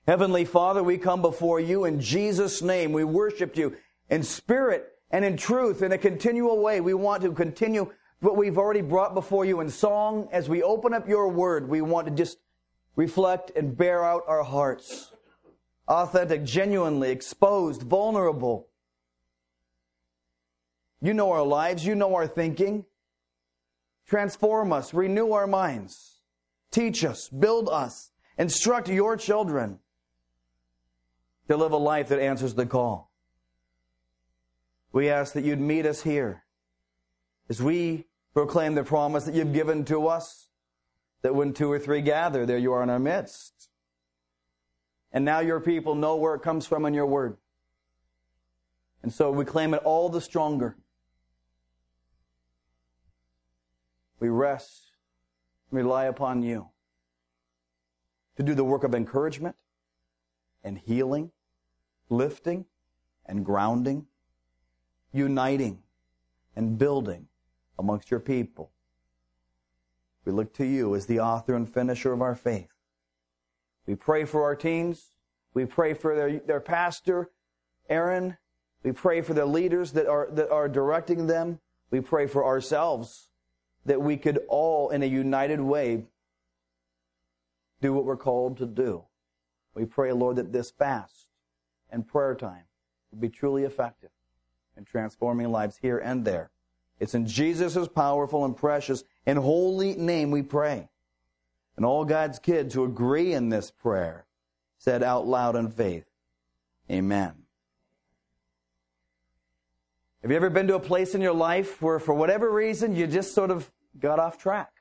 Heavenly Father, we come before you in Jesus' name. We worship you in spirit and in truth in a continual way. We want to continue what we've already brought before you in song. As we open up your word, we want to just reflect and bear out our hearts. Authentic, genuinely, exposed, vulnerable. You know our lives. You know our thinking. Transform us. Renew our minds. Teach us. Build us. Instruct your children to live a life that answers the call. We ask that you'd meet us here as we proclaim the promise that you've given to us, that when 2 or 3 gather, there you are in our midst. And now your people know where it comes from in your word. And so we claim it all the stronger. We rest and rely upon you to do the work of encouragement and healing, lifting and grounding, uniting and building amongst your people. We look to you as the author and finisher of our faith. We pray for our teens. We pray for their pastor, Aaron. We pray for the leaders that are directing them. We pray for ourselves that we could all, in a united way, do what we're called to do. We pray, Lord, that this fast and prayer time will be truly effective in transforming lives here and there. It's in Jesus' powerful and precious and holy name we pray. And all God's kids who agree in this prayer said out loud in faith, amen. Have you ever been to a place in your life where for whatever reason you just sort of got off track?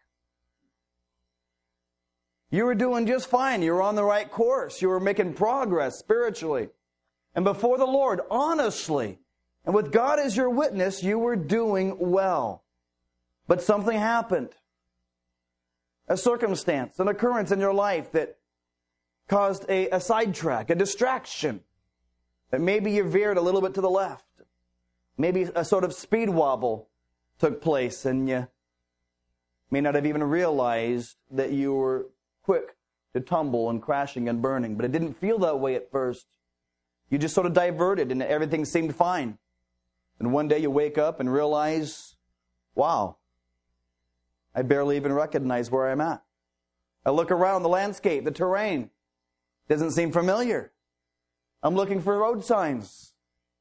You were doing just fine. You were on the right course. You were making progress spiritually. And before the Lord, honestly, and with God as your witness, you were doing well. But something happened. A circumstance, an occurrence in your life that caused a sidetrack, a distraction. That maybe you veered a little bit to the left. Maybe a sort of speed wobble took place and you may not have even realized that you were quick to tumble and crashing and burning. But it didn't feel that way at first. You just sort of diverted and everything seemed fine. And one day you wake up and realize, wow, I barely even recognize where I'm at. I look around the landscape, the terrain. Doesn't seem familiar. I'm looking for road signs.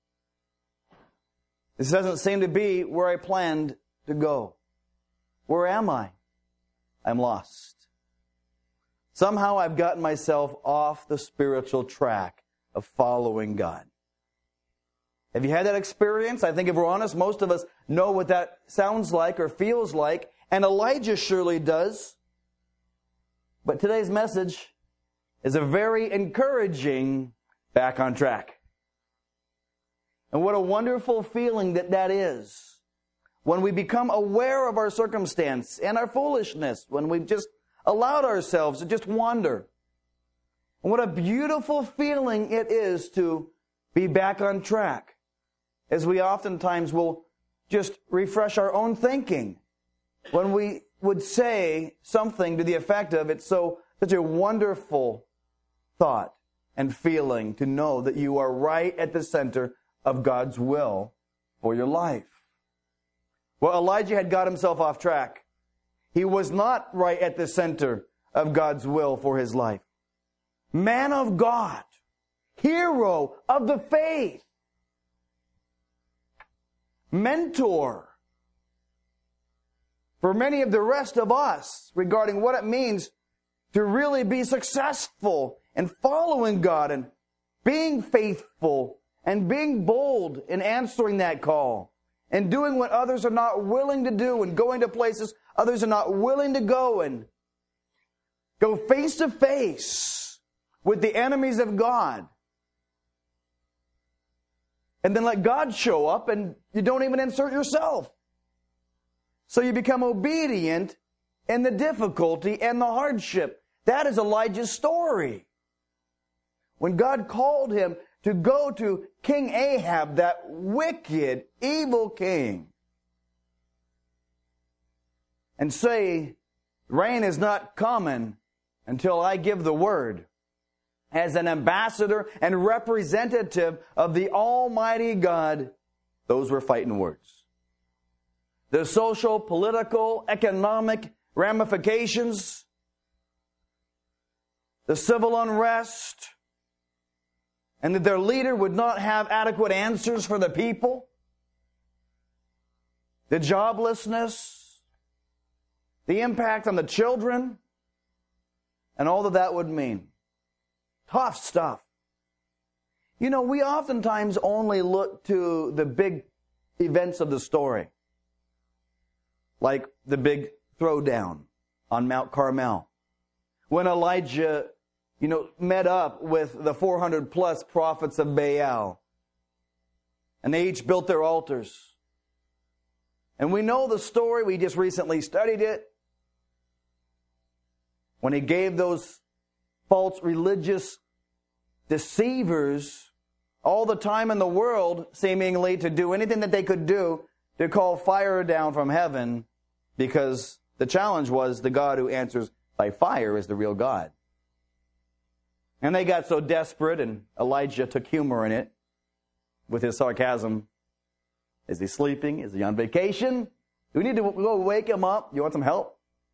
This doesn't seem to be where I planned to go. Where am I? I'm lost. Somehow I've gotten myself off the spiritual track of following God. Have you had that experience? I think if we're honest, most of us know what that sounds like or feels like, and Elijah surely does. But today's message is a very encouraging back on track. And what a wonderful feeling that is. When we become aware of our circumstance and our foolishness, when we've just allowed ourselves to just wander. And what a beautiful feeling it is to be back on track, as we oftentimes will just refresh our own thinking when we would say something to the effect of, it's such a wonderful thought and feeling to know that you are right at the center of God's will for your life. Well, Elijah had got himself off track. He was not right at the center of God's will for his life. Man of God, hero of the faith, mentor for many of the rest of us regarding what it means to really be successful in following God and being faithful and being bold in answering that call and doing what others are not willing to do and going to places others are not willing to go and go face to face with the enemies of God. And then let God show up and you don't even insert yourself. So you become obedient in the difficulty and the hardship. That is Elijah's story. When God called him to go to King Ahab, that wicked, evil king, and say, rain is not coming until I give the word. as an ambassador and representative of the Almighty God, those were fighting words. The social, political, economic ramifications, the civil unrest, and that their leader would not have adequate answers for the people, the joblessness, the impact on the children, and all that would mean. Tough stuff. You know, we oftentimes only look to the big events of the story, like the big throwdown on Mount Carmel, when Elijah, met up with the 400 plus prophets of Baal, and they each built their altars. And we know the story. We just recently studied it. When he gave those false religious deceivers all the time in the world, seemingly, to do anything that they could do to call fire down from heaven, because the challenge was the God who answers by fire is the real God. And they got so desperate, and Elijah took humor in it with his sarcasm. Is he sleeping? Is he on vacation? Do we need to go wake him up? You want some help?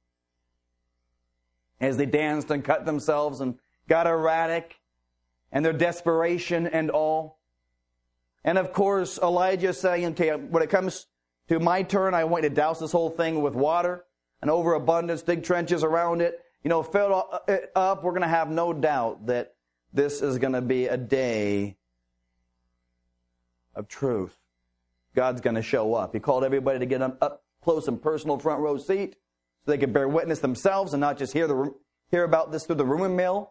As they danced and cut themselves and got erratic, and their desperation and all. And of course, Elijah saying, okay, when it comes to my turn, I want you to douse this whole thing with water, and overabundance, dig trenches around it, fill it up. We're going to have no doubt that this is going to be a day of truth. God's going to show up. He called everybody to get up close and personal front row seat so they could bear witness themselves and not just hear about this through the rumor mill.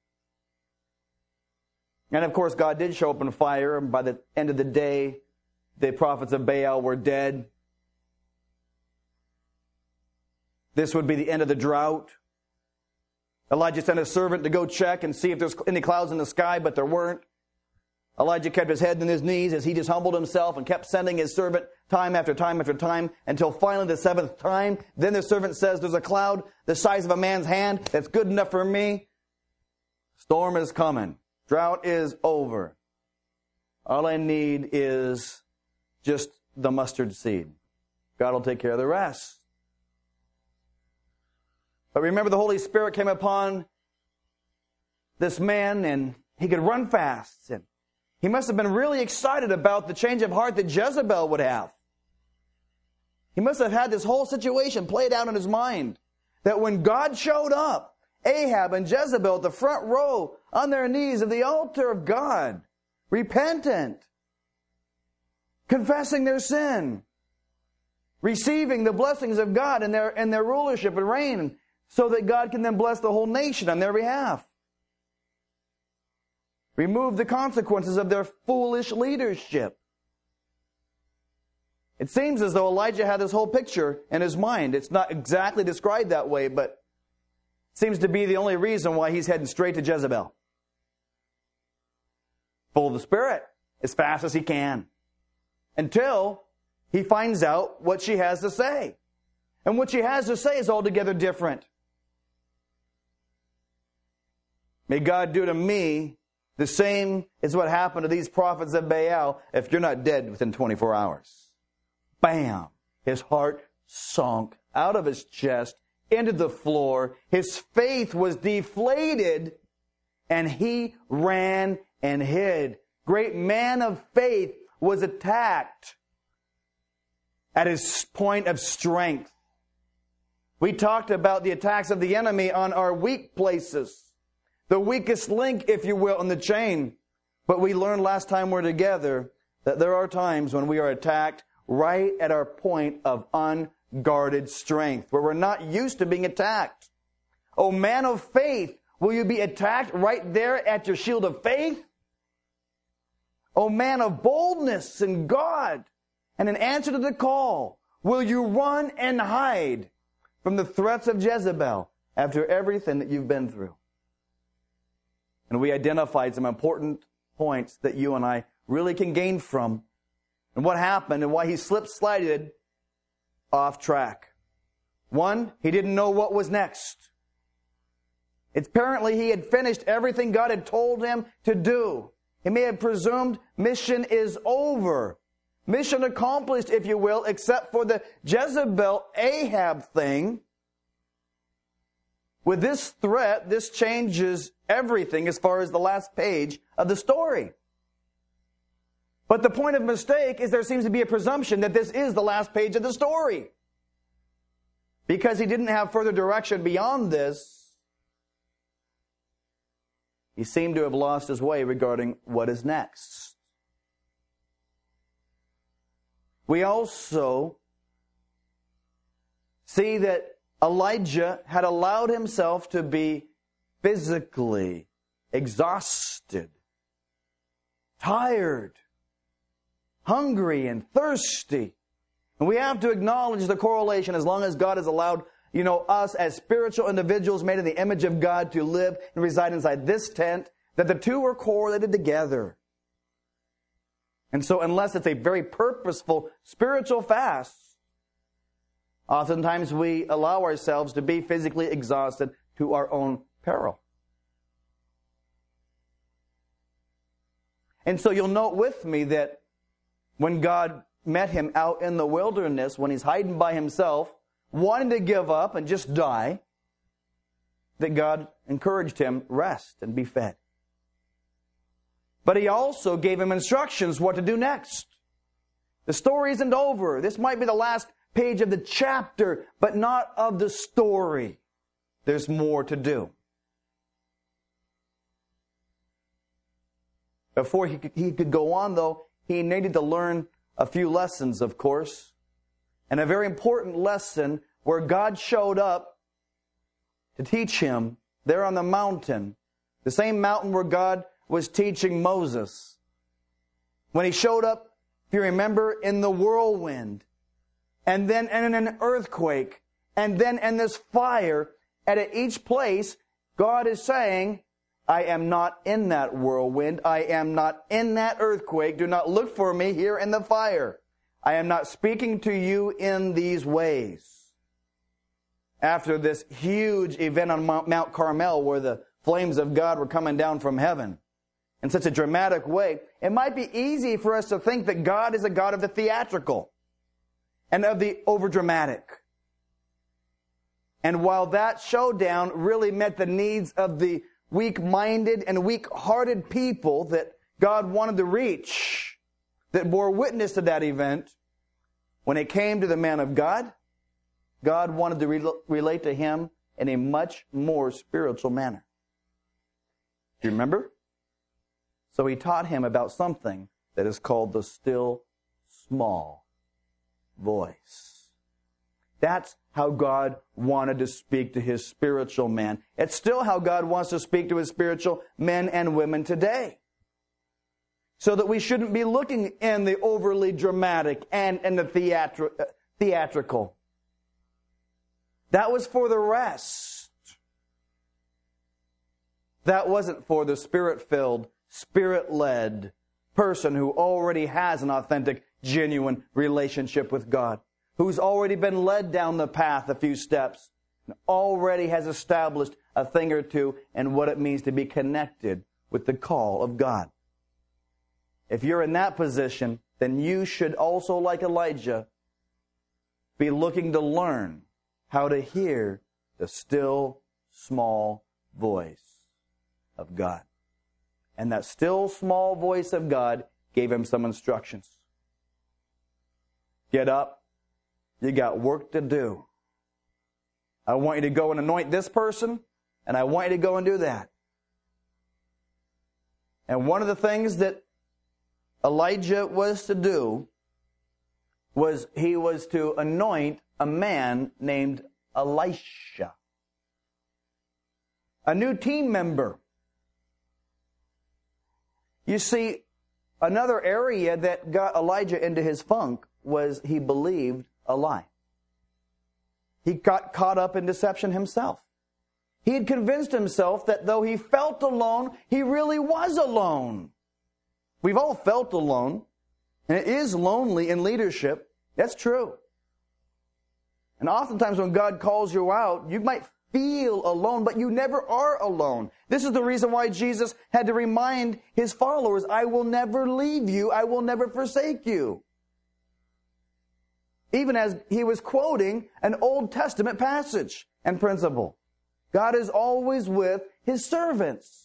And of course, God did show up in fire, and by the end of the day, the prophets of Baal were dead. This would be the end of the drought. Elijah sent a servant to go check and see if there's any clouds in the sky, but there weren't. Elijah kept his head on his knees as he just humbled himself and kept sending his servant time after time after time until finally the seventh time. Then the servant says, there's a cloud the size of a man's hand that's good enough for me. Storm is coming. Drought is over. All I need is just the mustard seed. God will take care of the rest. But remember, the Holy Spirit came upon this man, and he could run fast. And he must have been really excited about the change of heart that Jezebel would have. He must have had this whole situation played out in his mind, that when God showed up, Ahab and Jezebel at the front row on their knees at the altar of God, repentant, confessing their sin, receiving the blessings of God in their rulership and reign, so that God can then bless the whole nation on their behalf. Remove the consequences of their foolish leadership. It seems as though Elijah had this whole picture in his mind. It's not exactly described that way, but it seems to be the only reason why he's heading straight to Jezebel. Full of the Spirit, as fast as he can, until he finds out what she has to say. And what she has to say is altogether different. May God do to me the same as what happened to these prophets of Baal if you're not dead within 24 hours. Bam! His heart sunk out of his chest into the floor. His faith was deflated, and he ran and hid. Great man of faith was attacked at his point of strength. We talked about the attacks of the enemy on our weak places. The weakest link, if you will, in the chain. But we learned last time we're together that there are times when we are attacked right at our point of unguarded strength, where we're not used to being attacked. Oh, man of faith, will you be attacked right there at your shield of faith? Oh, man of boldness in God, and in answer to the call, will you run and hide from the threats of Jezebel after everything that you've been through? And we identified some important points that you and I really can gain from, and what happened and why he slided off track. One, he didn't know what was next. It's apparently he had finished everything God had told him to do. He may have presumed mission is over. Mission accomplished, if you will, except for the Jezebel Ahab thing. With this threat, this changes everything as far as the last page of the story. But the point of mistake is there seems to be a presumption that this is the last page of the story. Because he didn't have further direction beyond this, he seemed to have lost his way regarding what is next. We also see that Elijah had allowed himself to be physically exhausted, tired, hungry, and thirsty. And we have to acknowledge the correlation as long as God has allowed, us as spiritual individuals made in the image of God to live and reside inside this tent, that the two are correlated together. And so unless it's a very purposeful spiritual fast, oftentimes we allow ourselves to be physically exhausted to our own peril. And so you'll note with me that when God met him out in the wilderness, when he's hiding by himself, wanting to give up and just die, that God encouraged him, rest and be fed. But he also gave him instructions what to do next. The story isn't over. This might be the last page of the chapter, but not of the story. There's more to do. Before he could go on, though, he needed to learn a few lessons, of course. And a very important lesson where God showed up to teach him there on the mountain. The same mountain where God was teaching Moses. When he showed up, if you remember, in the whirlwind. And then in an earthquake. And then in this fire. And at each place, God is saying, I am not in that whirlwind. I am not in that earthquake. Do not look for me here in the fire. I am not speaking to you in these ways. After this huge event on Mount Carmel where the flames of God were coming down from heaven in such a dramatic way, it might be easy for us to think that God is a God of the theatrical and of the overdramatic. And while that showdown really met the needs of the weak-minded and weak-hearted people that God wanted to reach, that bore witness to that event, when it came to the man of God, God wanted to relate to him in a much more spiritual manner. Do you remember? So he taught him about something that is called the still small voice. That's how God wanted to speak to his spiritual man. It's still how God wants to speak to his spiritual men and women today. So that we shouldn't be looking in the overly dramatic and in the theatrical. That was for the rest. That wasn't for the Spirit-filled, Spirit-led person who already has an authentic, genuine relationship with God. Who's already been led down the path a few steps. And already has established a thing or two in what it means to be connected with the call of God. If you're in that position, then you should also, like Elijah, be looking to learn how to hear the still, small voice of God. And that still, small voice of God gave him some instructions. Get up. You got work to do. I want you to go and anoint this person, and I want you to go and do that. And one of the things that Elijah was to do was he was to anoint a man named Elisha. A new team member. You see, another area that got Elijah into his funk was he believed a lie. He got caught up in deception himself. He had convinced himself that though he felt alone, he really was alone. We've all felt alone, and it is lonely in leadership. That's true. And oftentimes when God calls you out, you might feel alone, but you never are alone. This is the reason why Jesus had to remind his followers, I will never leave you, I will never forsake you. Even as he was quoting an Old Testament passage and principle. God is always with his servants.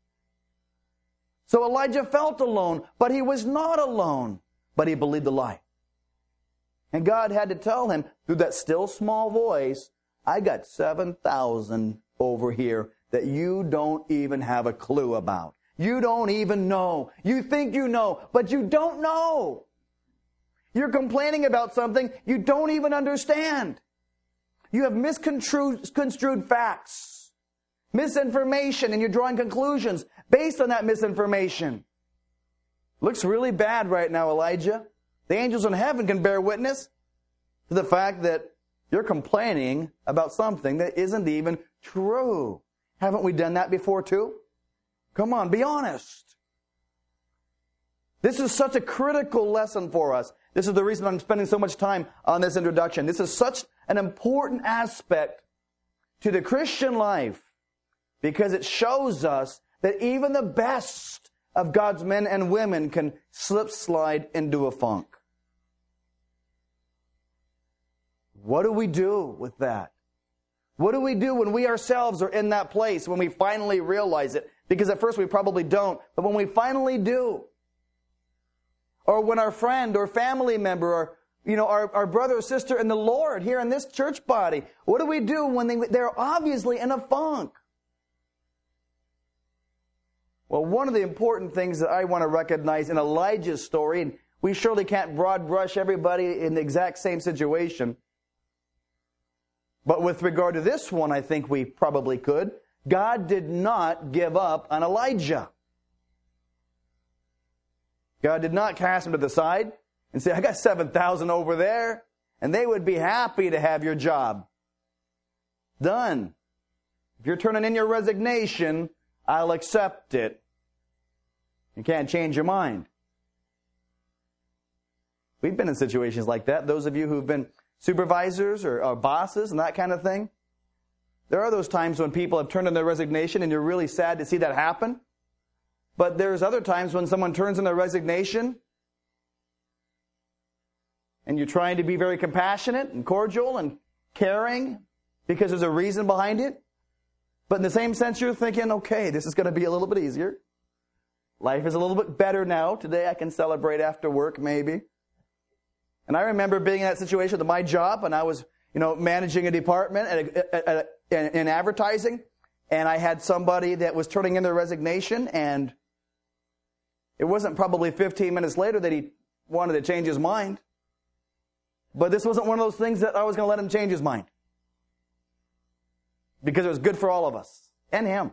So Elijah felt alone, but he was not alone, but he believed the lie. And God had to tell him through that still small voice, I got 7,000 over here that you don't even have a clue about. You don't even know. You think you know, but you don't know. You're complaining about something you don't even understand. You have misconstrued facts, misinformation, and you're drawing conclusions based on that misinformation. Looks really bad right now, Elijah. The angels in heaven can bear witness to the fact that you're complaining about something that isn't even true. Haven't we done that before too? Come on, be honest. This is such a critical lesson for us. This is the reason I'm spending so much time on this introduction. This is such an important aspect to the Christian life because it shows us that even the best of God's men and women can slide into a funk. What do we do with that? What do we do when we ourselves are in that place, when we finally realize it? Because at first we probably don't, but when we finally do, or when our friend or family member or our brother or sister in the Lord here in this church body, what do we do when they're obviously in a funk? Well, one of the important things that I want to recognize in Elijah's story, and we surely can't broad brush everybody in the exact same situation, but with regard to this one, I think we probably could. God did not give up on Elijah. God did not cast him to the side and say, I got 7,000 over there, and they would be happy to have your job. Done. If you're turning in your resignation, I'll accept it. You can't change your mind. We've been in situations like that. Those of you who've been supervisors or bosses and that kind of thing. There are those times when people have turned in their resignation and you're really sad to see that happen. But there's other times when someone turns in their resignation and you're trying to be very compassionate and cordial and caring because there's a reason behind it. But in the same sense, you're thinking, okay, this is going to be a little bit easier. Life is a little bit better now. Today I can celebrate after work maybe. And I remember being in that situation at my job, and I was, managing a department in advertising, and I had somebody that was turning in their resignation, and it wasn't probably 15 minutes later that he wanted to change his mind. But this wasn't one of those things that I was going to let him change his mind. Because it was good for all of us, and him.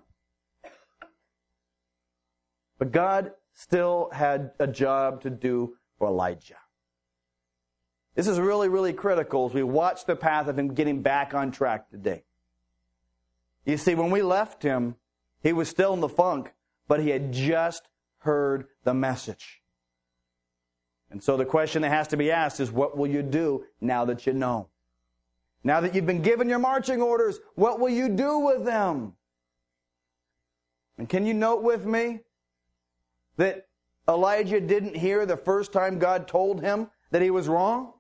But God still had a job to do for Elijah. This is really, really critical as we watch the path of him getting back on track today. You see, when we left him, he was still in the funk, but he had just heard the message. And so the question that has to be asked is, what will you do now that you know? Now that you've been given your marching orders, what will you do with them? And can you note with me that Elijah didn't hear the first time God told him that he was wrong?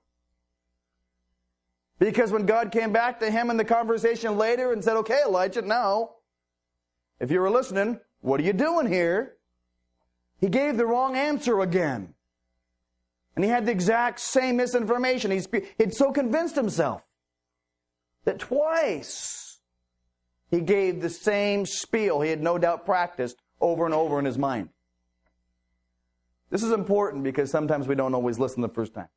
Because when God came back to him in the conversation later and said, okay, Elijah, now, if you were listening, what are you doing here? He gave the wrong answer again. And he had the exact same misinformation. He'd so convinced himself that twice he gave the same spiel he had no doubt practiced over and over in his mind. This is important because sometimes we don't always listen the first time.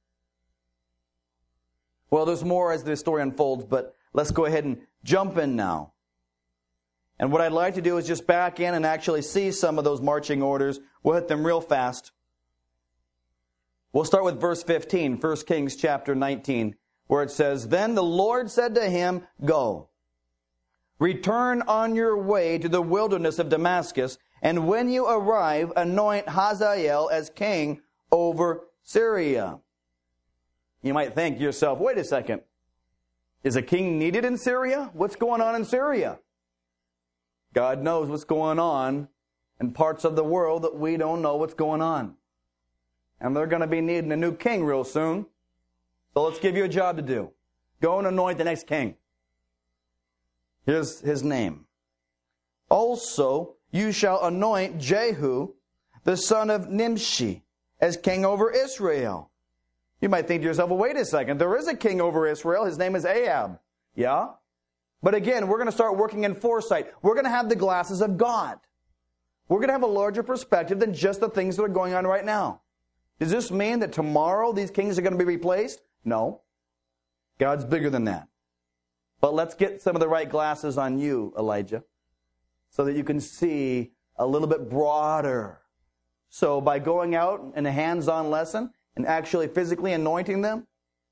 Well, there's more as this story unfolds, but let's go ahead and jump in now. And what I'd like to do is just back in and actually see some of those marching orders. We'll hit them real fast. We'll start with verse 15, 1 Kings chapter 19, where it says, Then the Lord said to him, Go, return on your way to the wilderness of Damascus, and when you arrive, anoint Hazael as king over Syria. You might think to yourself, wait a second. Is a king needed in Syria? What's going on in Syria? God knows what's going on in parts of the world that we don't know what's going on. And they're going to be needing a new king real soon. So let's give you a job to do. Go and anoint the next king. Here's his name. Also, you shall anoint Jehu, the son of Nimshi, as king over Israel. You might think to yourself, well, wait a second. There is a king over Israel. His name is Ahab. Yeah? But again, we're going to start working in foresight. We're going to have the glasses of God. We're going to have a larger perspective than just the things that are going on right now. Does this mean that tomorrow these kings are going to be replaced? No. God's bigger than that. But let's get some of the right glasses on you, Elijah, so that you can see a little bit broader. So by going out in a hands-on lesson and actually physically anointing them,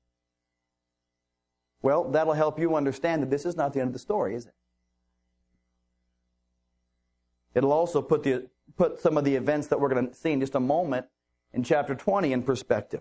well, that'll help you understand that this is not the end of the story, is it? It'll also put some of the events that we're going to see in just a moment in chapter 20 in perspective.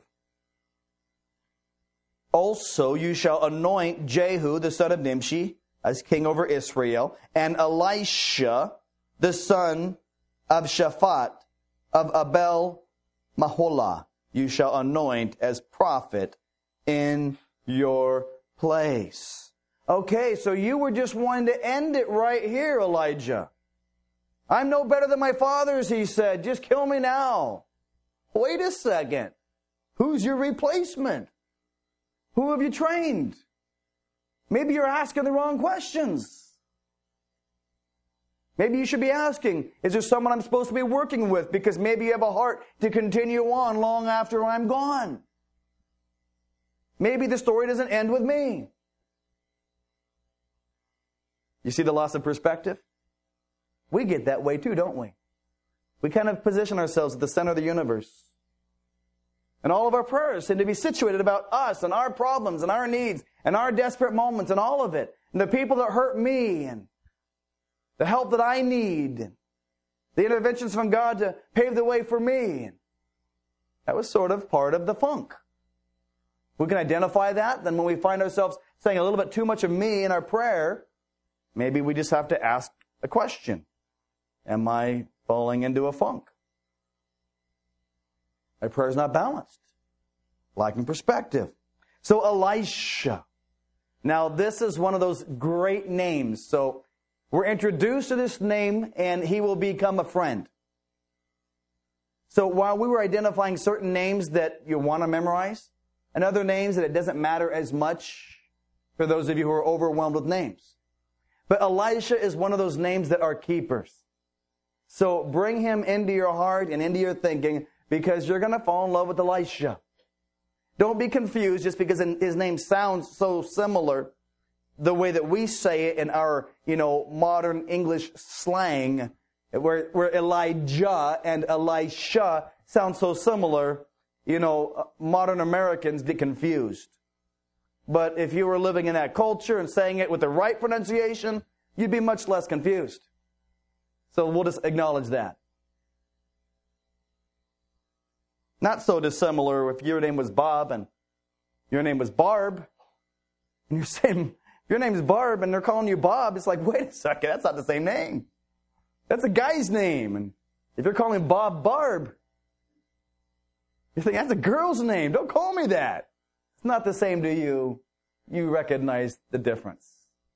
Also, you shall anoint Jehu, the son of Nimshi, as king over Israel, and Elisha, the son of Shaphat, of Abel Maholah, you shall anoint as prophet in your place. Okay, so you were just wanting to end it right here, Elijah. I'm no better than my fathers, he said. Just kill me now. Wait a second. Who's your replacement? Who have you trained? Maybe you're asking the wrong questions. Maybe you should be asking, is there someone I'm supposed to be working with? Because maybe you have a heart to continue on long after I'm gone. Maybe the story doesn't end with me. You see the loss of perspective? We get that way too, don't we? We kind of position ourselves at the center of the universe. And all of our prayers seem to be situated about us and our problems and our needs and our desperate moments and all of it. And the people that hurt me and the help that I need. And the interventions from God to pave the way for me. That was sort of part of the funk. We can identify that. Then when we find ourselves saying a little bit too much of me in our prayer, maybe we just have to ask a question. Am I falling into a funk? My prayer is not balanced. Lacking perspective. So Elisha. Now this is one of those great names. So we're introduced to this name and he will become a friend. So while we were identifying certain names that you want to memorize and other names that it doesn't matter as much for those of you who are overwhelmed with names. But Elisha is one of those names that are keepers. So bring him into your heart and into your thinking because you're going to fall in love with Elisha. Don't be confused just because his name sounds so similar the way that we say it in our, modern English slang, where Elijah and Elisha sound so similar, modern Americans get confused. But if you were living in that culture and saying it with the right pronunciation, you'd be much less confused. So we'll just acknowledge that. Not so dissimilar if your name was Bob and your name was Barb. And you're saying, your name's Barb and they're calling you Bob. It's like, wait a second, that's not the same name. That's a guy's name. And if you're calling Bob Barb, you think that's a girl's name. Don't call me that. It's not the same to you. You recognize the difference.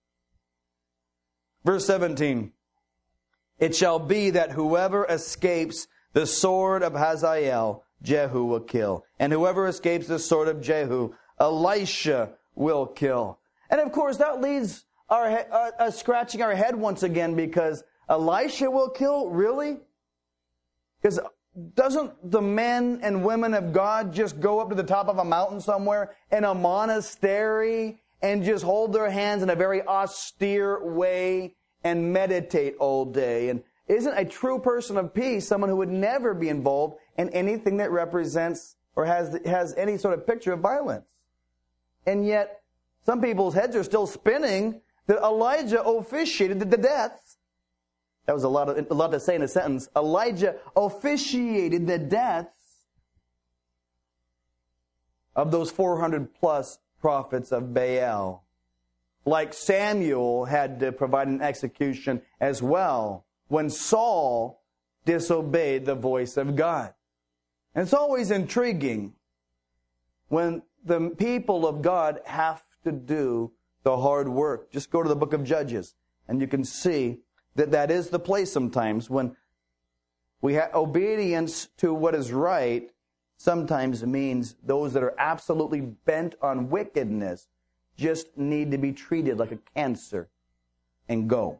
Verse 17. It shall be that whoever escapes the sword of Hazael, Jehu will kill. And whoever escapes the sword of Jehu, Elisha will kill. And of course, that leads us scratching our head once again because Elisha will kill? Really? Because doesn't the men and women of God just go up to the top of a mountain somewhere in a monastery and just hold their hands in a very austere way and meditate all day? And isn't a true person of peace someone who would never be involved in anything that represents or has any sort of picture of violence? And yet, some people's heads are still spinning that Elijah officiated the deaths. That was a lot to say in a sentence. Elijah officiated the deaths of those 400 plus prophets of Baal. like Samuel had to provide an execution as well when Saul disobeyed the voice of God. And it's always intriguing when the people of God have to do the hard work. Just go to the book of Judges, and you can see that that is the place sometimes when we have obedience to what is right. Sometimes means those that are absolutely bent on wickedness just need to be treated like a cancer and go.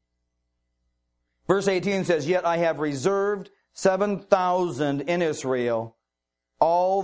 Verse 18 says, "Yet I have reserved 7,000 in Israel, all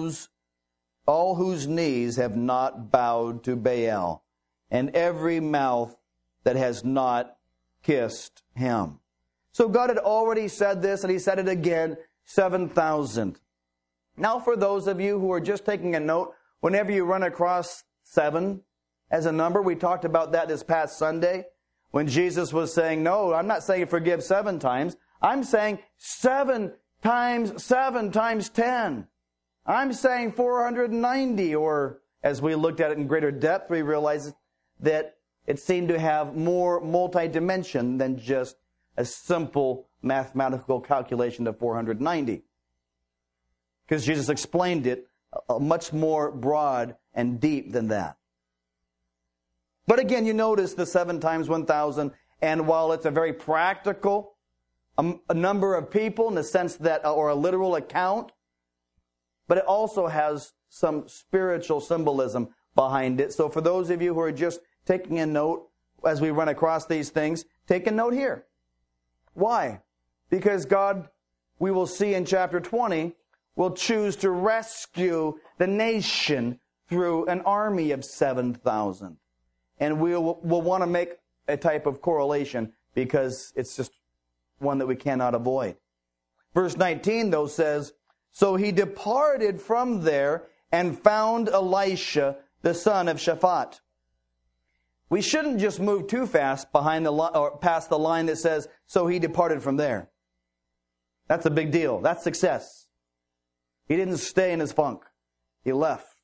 whose knees have not bowed to Baal, and every mouth that has not kissed him." So God had already said this, and he said it again, 7,000. Now for those of you who are just taking a note, whenever you run across 7 as a number, we talked about that this past Sunday, when Jesus was saying, no, I'm not saying forgive 7 times. I'm saying 7 times 7 times 10. I'm saying 490, or as we looked at it in greater depth, we realized that it seemed to have more multi-dimension than just a simple mathematical calculation of 490. Because Jesus explained it much more broad and deep than that. But again, you notice the 7 times 1,000, and while it's a very practical a number of people in the sense that, or a literal account, but it also has some spiritual symbolism behind it. So for those of you who are just taking a note as we run across these things, take a note here. Why? Because God, we will see in chapter 20, will choose to rescue the nation through an army of 7,000. And we'll want to make a type of correlation because it's just one that we cannot avoid. Verse 19, though, says, "So he departed from there and found Elisha, the son of Shaphat." We shouldn't just move too fast behind or past the line that says, "So he departed from there." That's a big deal. That's success. He didn't stay in his funk. He left.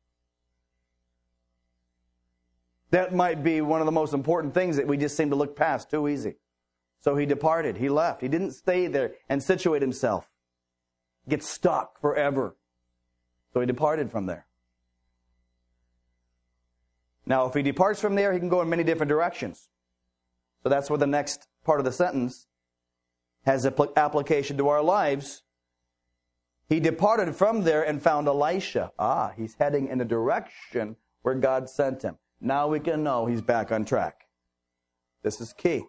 That might be one of the most important things that we just seem to look past too easy. So he departed. He left. He didn't stay there and situate himself. Get stuck forever. So he departed from there. Now, if he departs from there, he can go in many different directions. So that's where the next part of the sentence has application to our lives. He departed from there and found Elisha. He's heading in a direction where God sent him. Now we can know he's back on track. This is key.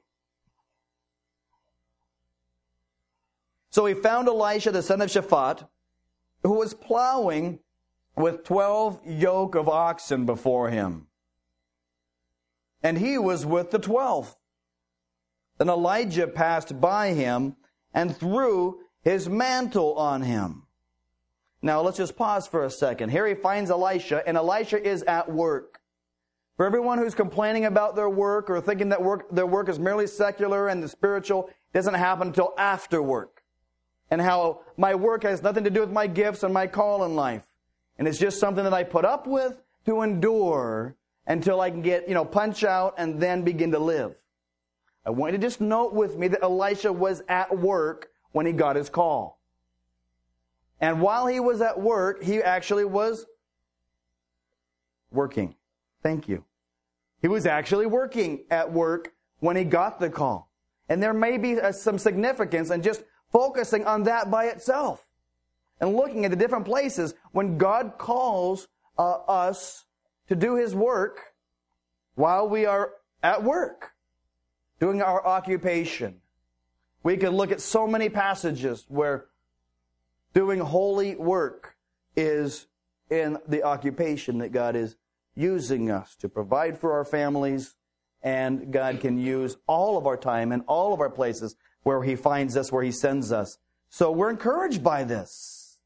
So he found Elisha, the son of Shaphat, who was plowing with 12 yoke of oxen before him. And he was with the 12. Then Elijah passed by him and threw his mantle on him. Now let's just pause for a second. Here he finds Elisha, and Elisha is at work. For everyone who's complaining about their work or thinking that their work is merely secular and the spiritual doesn't happen until after work, and how my work has nothing to do with my gifts and my call in life, and it's just something that I put up with to endure until I can get, punch out and then begin to live. I want you to just note with me that Elisha was at work when he got his call. And while he was at work, he actually was working. Thank you. He was actually working at work when he got the call. And there may be some significance in just focusing on that by itself and looking at the different places when God calls us to do his work while we are at work, doing our occupation. We could look at so many passages where doing holy work is in the occupation that God is using us to provide for our families, and God can use all of our time and all of our places where he finds us, where he sends us. So we're encouraged by this.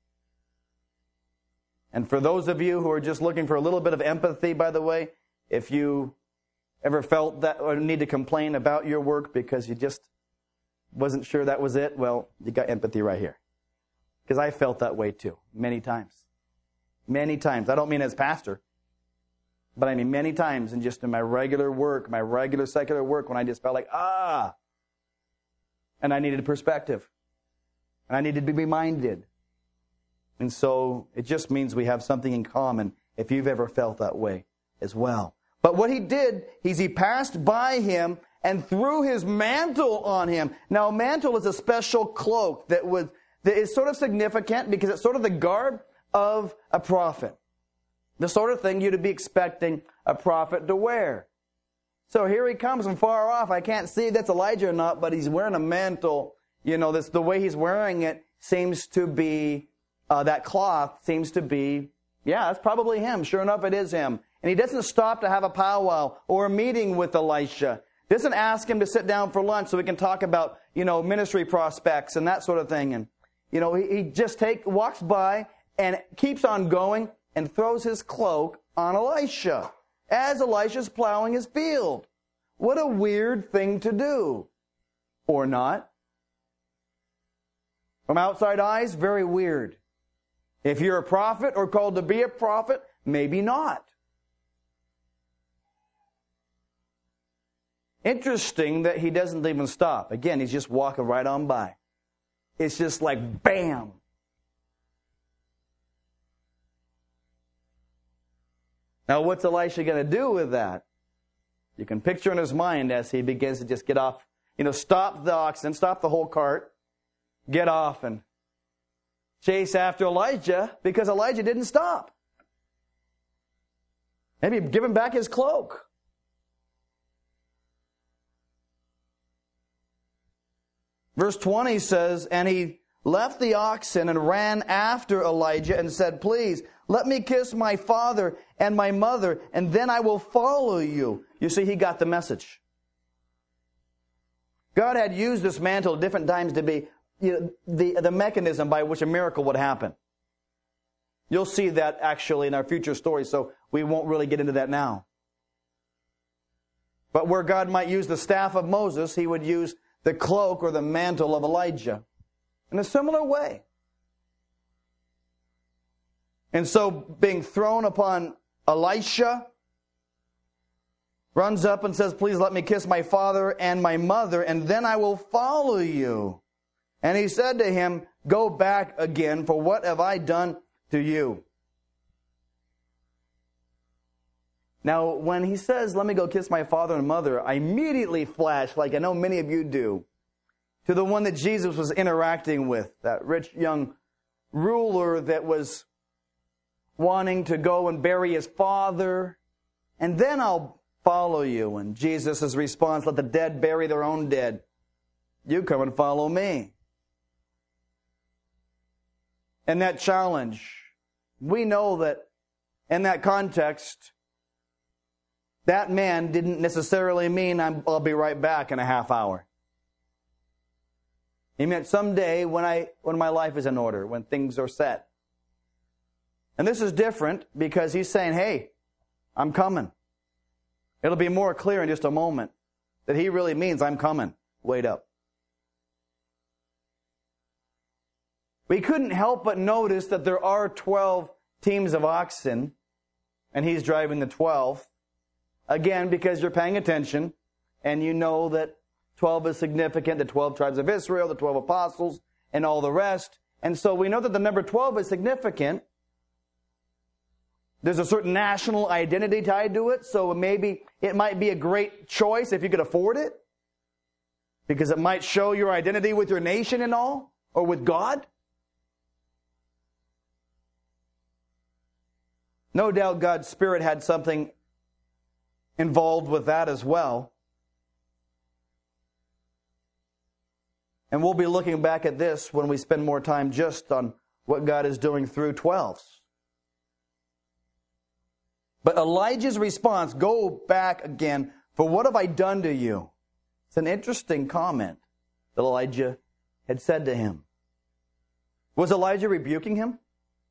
And for those of you who are just looking for a little bit of empathy, by the way, if you ever felt that or need to complain about your work because you just wasn't sure that was it, well, you got empathy right here. Because I felt that way too, many times. Many times. I don't mean as pastor. But I mean many times in my regular work, my regular secular work, when I just felt like, and I needed perspective. And I needed to be reminded. And so it just means we have something in common if you've ever felt that way as well. But what he did is he passed by him and threw his mantle on him. Now, a mantle is a special cloak that is sort of significant because it's sort of the garb of a prophet. The sort of thing you'd be expecting a prophet to wear. So here he comes from far off. I can't see if that's Elijah or not, but he's wearing a mantle. The way he's wearing it seems to be, that cloth seems to be, that's probably him. Sure enough, it is him. And he doesn't stop to have a powwow or a meeting with Elisha. Doesn't ask him to sit down for lunch so we can talk about, ministry prospects and that sort of thing. And, he just walks by and keeps on going and throws his cloak on Elisha as Elisha's plowing his field. What a weird thing to do. Or not. From outside eyes, very weird. If you're a prophet or called to be a prophet, maybe not. Interesting that he doesn't even stop. Again, he's just walking right on by. It's just like bam. Now, what's Elisha going to do with that? You can picture in his mind as he begins to just get off, stop the oxen, stop the whole cart, get off and chase after Elijah because Elijah didn't stop. Maybe give him back his cloak. Verse 20 says, and he left the oxen and ran after Elijah and said, please, let me kiss my father and my mother, and then I will follow you. You see, he got the message. God had used this mantle at different times to be the mechanism by which a miracle would happen. You'll see that actually in our future stories, so we won't really get into that now. But where God might use the staff of Moses, he would use the cloak or the mantle of Elijah in a similar way. And so being thrown upon Elisha, runs up and says, please let me kiss my father and my mother, and then I will follow you. And he said to him, go back again, for what have I done to you? Now, when he says, let me go kiss my father and mother, I immediately flash, like I know many of you do, to the one that Jesus was interacting with, that rich young ruler that was wanting to go and bury his father, and then I'll follow you. And Jesus' response, let the dead bury their own dead. You come and follow me. And that challenge, we know that in that context, that man didn't necessarily mean I'll be right back in a half hour. He meant someday when my life is in order, when things are set. And this is different because he's saying, hey, I'm coming. It'll be more clear in just a moment that he really means I'm coming. Wait up. We couldn't help but notice that there are 12 teams of oxen, and he's driving the 12th. Again, because you're paying attention, and you know that 12 is significant, the 12 tribes of Israel, the 12 apostles, and all the rest. And so we know that the number 12 is significant. There's a certain national identity tied to it, so maybe it might be a great choice if you could afford it, because it might show your identity with your nation and all, or with God. No doubt God's Spirit had something involved with that as well. And we'll be looking back at this when we spend more time just on what God is doing through 12s. But Elijah's response, go back again, for what have I done to you? It's an interesting comment that Elijah had said to him. Was Elijah rebuking him?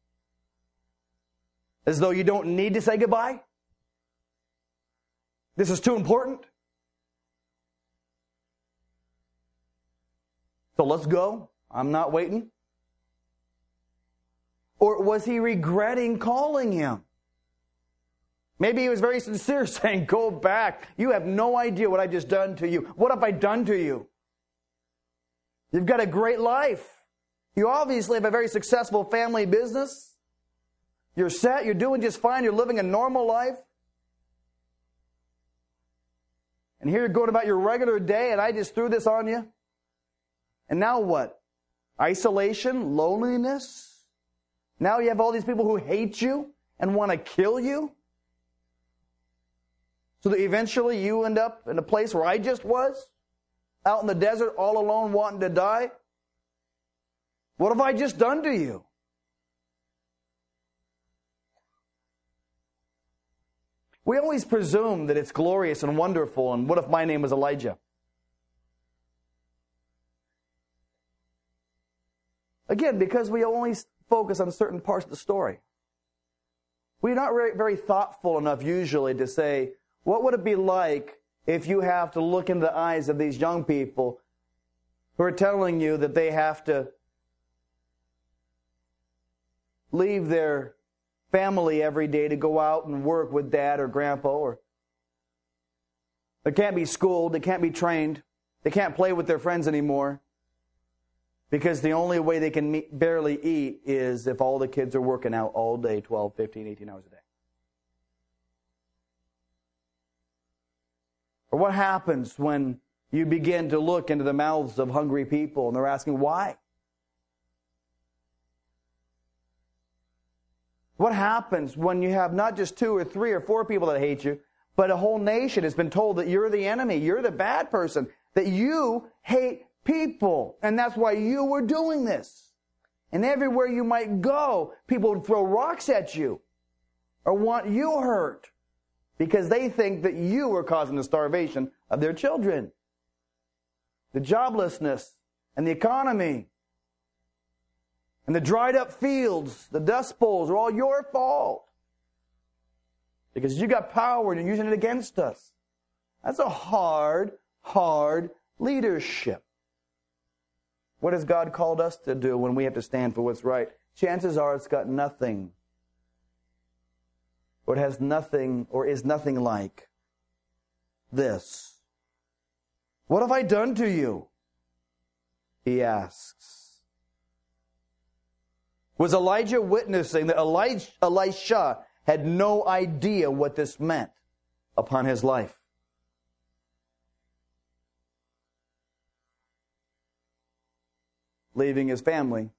As though you don't need to say goodbye? This is too important? So let's go. I'm not waiting. Or was he regretting calling him? Maybe he was very sincere, saying, go back. You have no idea what I just done to you. What have I done to you? You've got a great life. You obviously have a very successful family business. You're set. You're doing just fine. You're living a normal life. And here you're going about your regular day, and I just threw this on you. And now what? Isolation, loneliness. Now you have all these people who hate you and want to kill you. So that eventually you end up in a place where I just was, out in the desert, all alone, wanting to die. What have I just done to you? We always presume that it's glorious and wonderful, and what if my name was Elijah? Again, because we only focus on certain parts of the story. We're not very thoughtful enough usually to say, what would it be like if you have to look in the eyes of these young people who are telling you that they have to leave their family every day to go out and work with dad or grandpa, or they can't be schooled, they can't be trained, they can't play with their friends anymore because the only way they can barely eat is if all the kids are working out all day, 12, 15, 18 hours a day. Or what happens when you begin to look into the mouths of hungry people and they're asking why? What happens when you have not just 2 or 3 or 4 people that hate you, but a whole nation has been told that you're the enemy, you're the bad person, that you hate people, and that's why you were doing this. And everywhere you might go, people would throw rocks at you or want you hurt because they think that you are causing the starvation of their children. The joblessness and the economy and the dried up fields, the dust bowls are all your fault because you got power and you're using it against us. That's a hard leadership. What has God called us to do when we have to stand for what's right? Chances are it's got nothing, or it has nothing, or is nothing like this. What have I done to you? He asks. Was Elijah witnessing that Elisha had no idea what this meant upon his life? Leaving his family.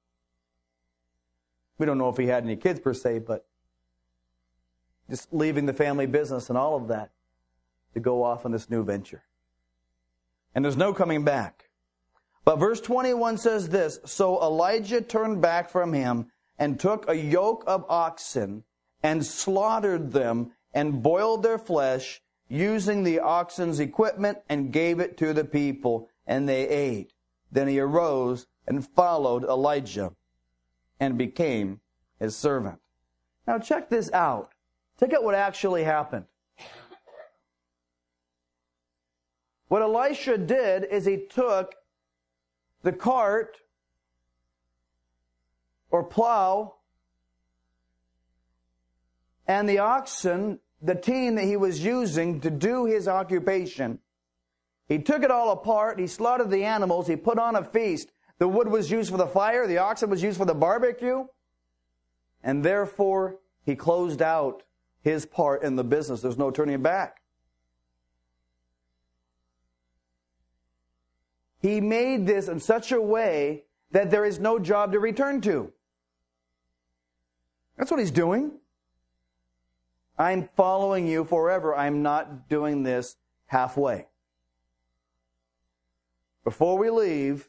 We don't know if he had any kids per se, but just leaving the family business and all of that to go off on this new venture. And there's no coming back. But verse 21 says this, so Elijah turned back from him and took a yoke of oxen and slaughtered them and boiled their flesh using the oxen's equipment and gave it to the people, and they ate. Then he arose and followed Elijah and became his servant. Now check this out. Check out what actually happened. What Elisha did is he took the cart or plow and the oxen, the team that he was using to do his occupation. He took it all apart, he slaughtered the animals, he put on a feast. The wood was used for the fire, the oxen was used for the barbecue, and therefore he closed out his part in the business. There's no turning back. He made this in such a way that there is no job to return to. That's what he's doing. I'm following you forever. I'm not doing this halfway. Before we leave,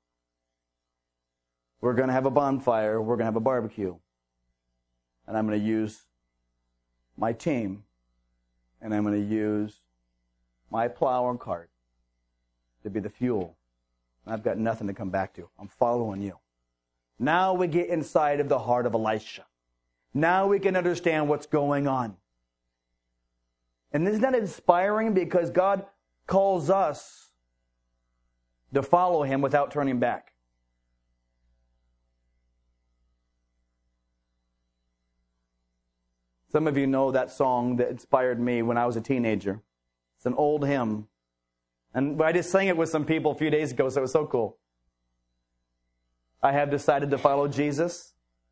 we're going to have a bonfire. We're going to have a barbecue. And I'm going to use my team. And I'm going to use my plow and cart to be the fuel. And I've got nothing to come back to. I'm following you. Now we get inside of the heart of Elisha. Now we can understand what's going on. And isn't that inspiring? Because God calls us to follow Him without turning back. Some of you know that song that inspired me when I was a teenager. It's an old hymn. And I just sang it with some people a few days ago, so it was so cool. I have decided to follow Jesus.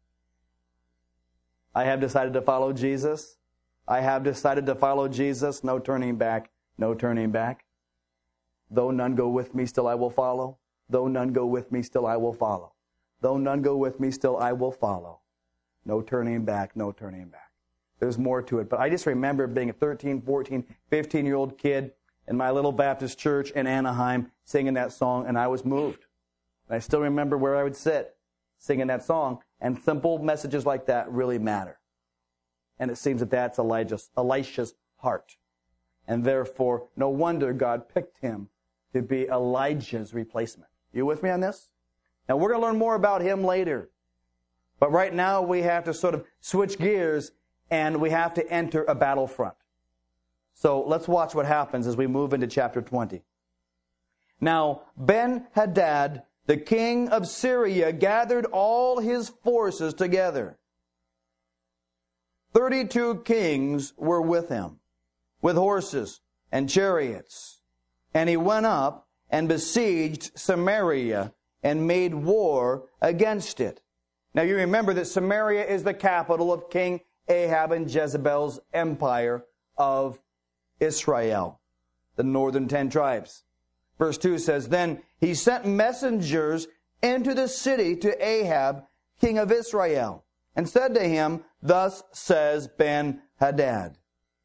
I have decided to follow Jesus. I have decided to follow Jesus. No turning back, no turning back. Though none go with me, still I will follow. Though none go with me, still I will follow. Though none go with me, still I will follow. No turning back, no turning back. There's more to it. But I just remember being a 13, 14, 15-year-old kid in my little Baptist church in Anaheim singing that song, and I was moved. I still remember where I would sit singing that song, and simple messages like that really matter. And it seems that that's Elisha's heart. And therefore, no wonder God picked him to be Elijah's replacement. You with me on this? Now, we're going to learn more about him later. But right now, we have to sort of switch gears, and we have to enter a battlefront. So let's watch what happens as we move into chapter 20. Now, Ben-Hadad, the king of Syria, gathered all his forces together. 32 kings were with him, with horses and chariots. And he went up and besieged Samaria and made war against it. Now you remember that Samaria is the capital of King Ahab and Jezebel's empire of Israel, the northern 10 tribes. Verse 2 says, Then he sent messengers into the city to Ahab, king of Israel, and said to him, Thus says Ben-Hadad,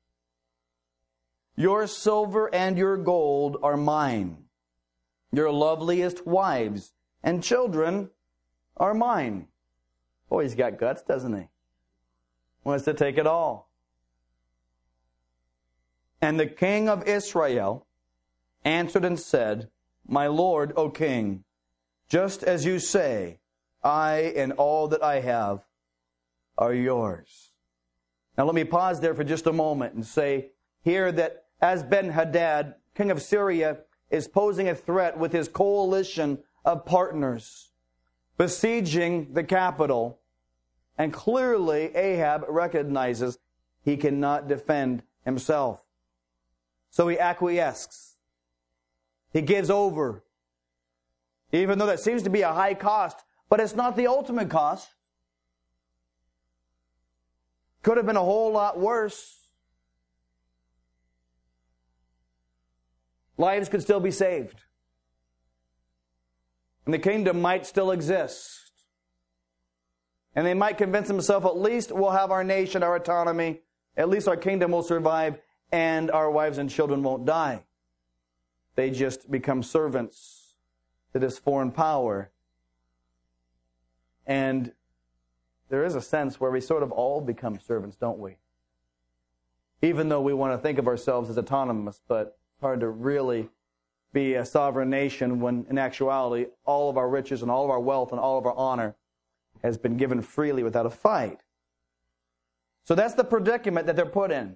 Your silver and your gold are mine. Your loveliest wives and children are mine. Boy, he's got guts, doesn't he? Wants to take it all. And the king of Israel answered and said, My lord, O king, just as you say, I and all that I have are yours. Now let me pause there for just a moment and say here that as Ben-Hadad, king of Syria, is posing a threat with his coalition of partners, besieging the capital, and clearly Ahab recognizes he cannot defend himself. So he acquiesces. He gives over. Even though that seems to be a high cost, but it's not the ultimate cost. Could have been a whole lot worse. Lives could still be saved. And the kingdom might still exist. And they might convince themselves, at least we'll have our nation, our autonomy. At least our kingdom will survive, and our wives and children won't die. They just become servants to this foreign power. And there is a sense where we sort of all become servants, don't we? Even though we want to think of ourselves as autonomous, but it's hard to really be a sovereign nation when in actuality all of our riches and all of our wealth and all of our honor has been given freely without a fight. So that's the predicament that they're put in.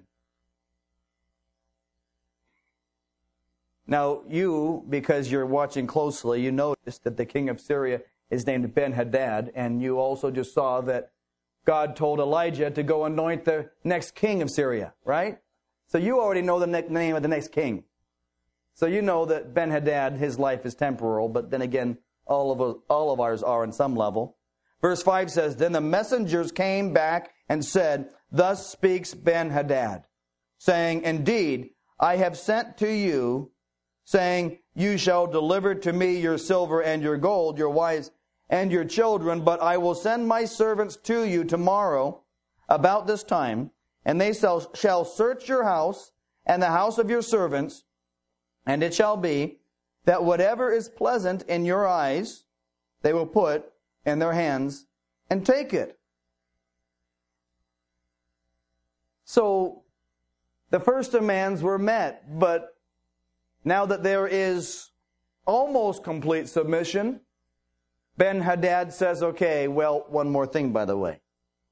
Now, you, because you're watching closely, you noticed that the king of Syria is named Ben-Hadad, and you also just saw that God told Elijah to go anoint the next king of Syria, right? So you already know the name of the next king. So you know that Ben-Hadad, his life is temporal, but then again, all of ours are on some level. Verse 5 says, Then the messengers came back and said, Thus speaks Ben-Hadad, saying, Indeed, I have sent to you, saying, You shall deliver to me your silver and your gold, your wives and your children, but I will send my servants to you tomorrow about this time, and they shall search your house and the house of your servants, and it shall be that whatever is pleasant in your eyes, they will put in their hands and take it. So the first demands were met, but now that there is almost complete submission, Ben-Hadad says, okay, well, one more thing, by the way.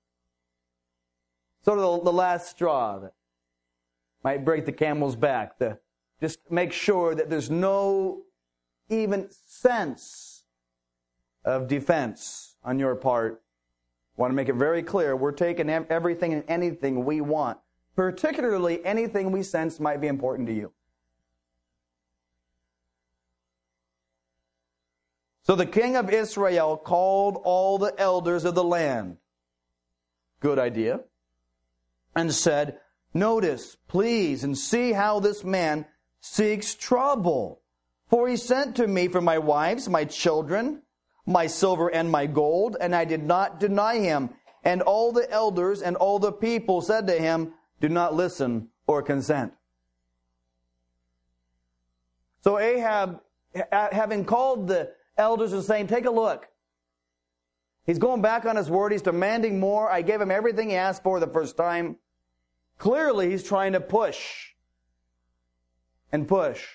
Sort of the last straw that might break the camel's back. Just make sure that there's no even sense of defense on your part I want to make it very clear, we're taking everything and anything we want, particularly anything we sense might be important to you. So the king of Israel called all the elders of the land. Good idea. And said, notice, please, and see how this man seeks trouble. For he sent to me for my wives, my children, my silver and my gold, and I did not deny him. And all the elders and all the people said to him, do not listen or consent. So Ahab, having called the elders and saying, take a look. He's going back on his word. He's demanding more. I gave him everything he asked for the first time. Clearly, he's trying to push and push.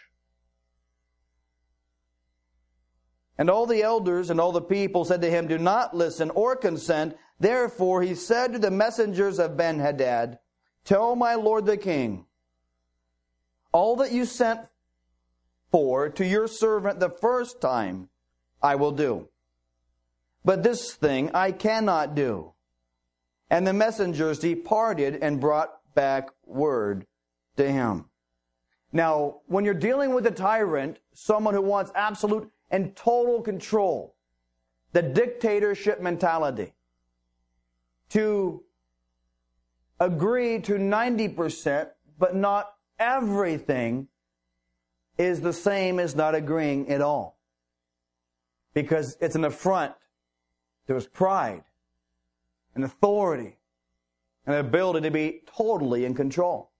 And all the elders and all the people said to him, do not listen or consent. Therefore, he said to the messengers of Ben-Hadad, tell my lord the king, all that you sent for to your servant the first time, I will do. But this thing I cannot do. And the messengers departed and brought back word to him. Now, when you're dealing with a tyrant, someone who wants absolute and total control, the dictatorship mentality, to agree to 90%, but not everything, is the same as not agreeing at all. Because it's an affront to his pride and authority and ability to be totally in control.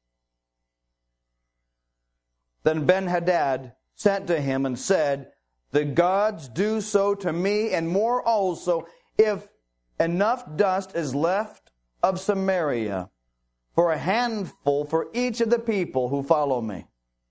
Then Ben-Hadad sent to him and said, the gods do so to me and more also, if enough dust is left of Samaria for a handful for each of the people who follow me.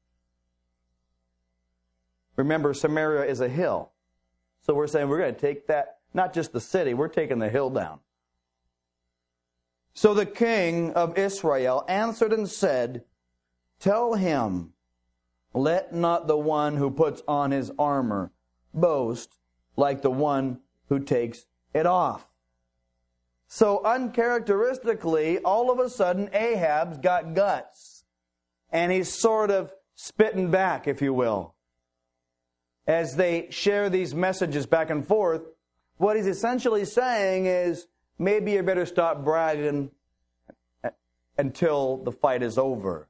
Remember, Samaria is a hill. So we're saying we're going to take that, not just the city, we're taking the hill down. So the king of Israel answered and said, tell him, let not the one who puts on his armor boast like the one who takes it off. So uncharacteristically, all of a sudden, Ahab's got guts. And he's sort of spitting back, if you will. As they share these messages back and forth, what he's essentially saying is, maybe you better stop bragging until the fight is over.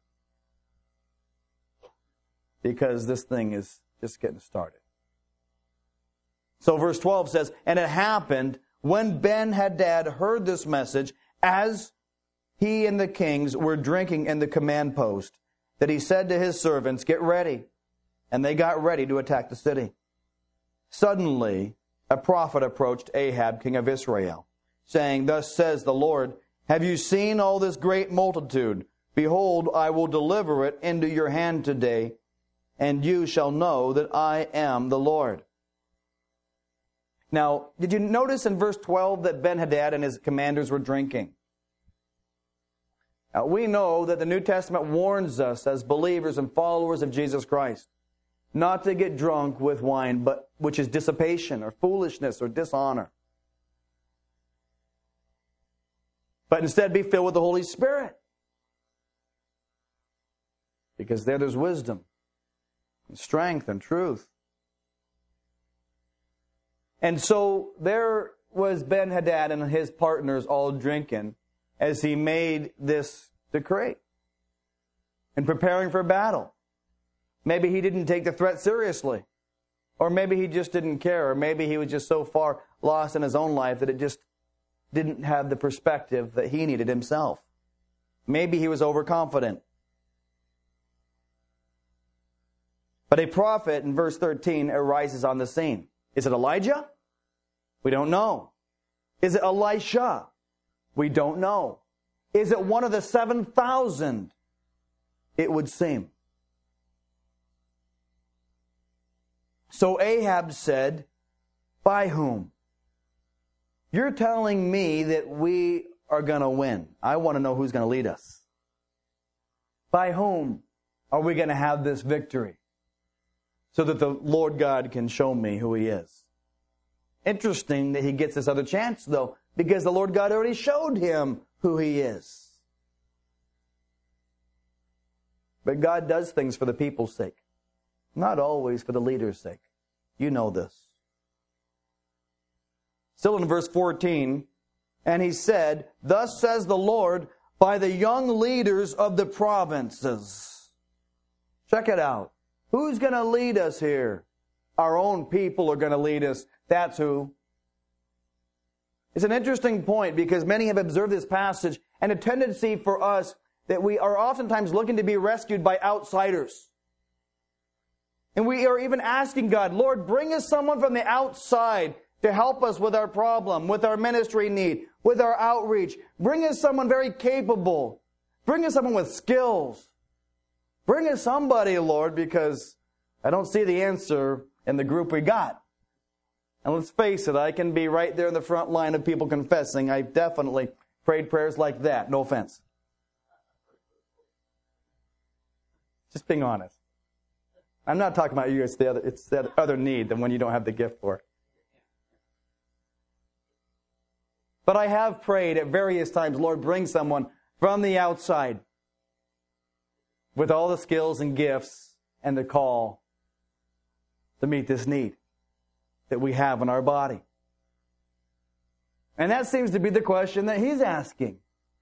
Because this thing is just getting started. So verse 12 says, and it happened when Ben-Hadad heard this message, as he and the kings were drinking in the command post, that he said to his servants, get ready. And they got ready to attack the city. Suddenly, a prophet approached Ahab, king of Israel, saying, thus says the Lord, have you seen all this great multitude? Behold, I will deliver it into your hand today, and you shall know that I am the Lord. Now, did you notice in verse 12 that Ben-Hadad and his commanders were drinking? Now, we know that the New Testament warns us as believers and followers of Jesus Christ not to get drunk with wine, but which is dissipation or foolishness or dishonor. But instead be filled with the Holy Spirit. Because there's wisdom and strength and truth. And so there was Ben-Hadad and his partners all drinking as he made this decree and preparing for battle. Maybe he didn't take the threat seriously. Or maybe he just didn't care. Or maybe he was just so far lost in his own life that it just didn't have the perspective that he needed himself. Maybe he was overconfident. But a prophet in verse 13 arises on the scene. Is it Elijah? We don't know. Is it Elisha? We don't know. Is it one of the 7,000? It would seem. So Ahab said, by whom? You're telling me that we are going to win. I want to know who's going to lead us. By whom are we going to have this victory? So that the Lord God can show me who He is. Interesting that he gets this other chance, though. because the Lord God already showed him who he is. But God does things for the people's sake, not always for the leader's sake. You know this. Still in verse 14, and he said, thus says the Lord, by the young leaders of the provinces. Check it out. Who's going to lead us here? Our own people are going to lead us. That's who. It's an interesting point because many have observed this passage and a tendency for us that we are oftentimes looking to be rescued by outsiders. And we are even asking God, Lord, bring us someone from the outside to help us with our problem, with our ministry need, with our outreach. Bring us someone very capable. Bring us someone with skills. Bring us somebody, Lord, because I don't see the answer in the group we got. And let's face it, I can be right there in the front line of people confessing. I've definitely prayed prayers like that. No offense. Just being honest. I'm not talking about you. It's the other need, the one you don't have the gift for. But I have prayed at various times, Lord, bring someone from the outside with all the skills and gifts and the call to meet this need that we have in our body. And that seems to be the question that he's asking.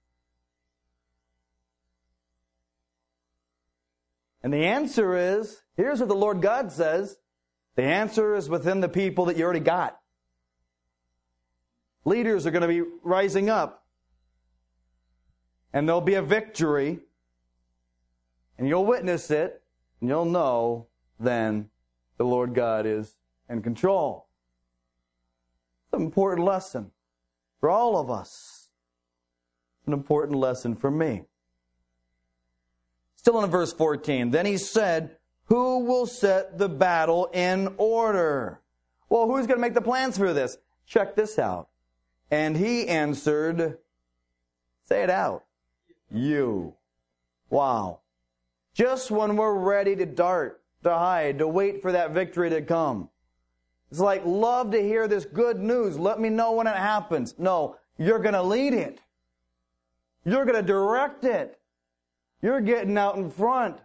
And the answer is, here's what the Lord God says, the answer is within the people that you already got. Leaders are going to be rising up. And there'll be a victory. And you'll witness it. And you'll know then the Lord God is in control. It's an important lesson for all of us. It's an important lesson for me. Still in verse 14. Then he said, who will set the battle in order? Well, who's going to make the plans for this? Check this out. And he answered, say it out, you. Wow. Just when we're ready to dart, to hide, to wait for that victory to come. It's like, love to hear this good news. Let me know when it happens. No, you're going to lead it. You're going to direct it. You're getting out in front.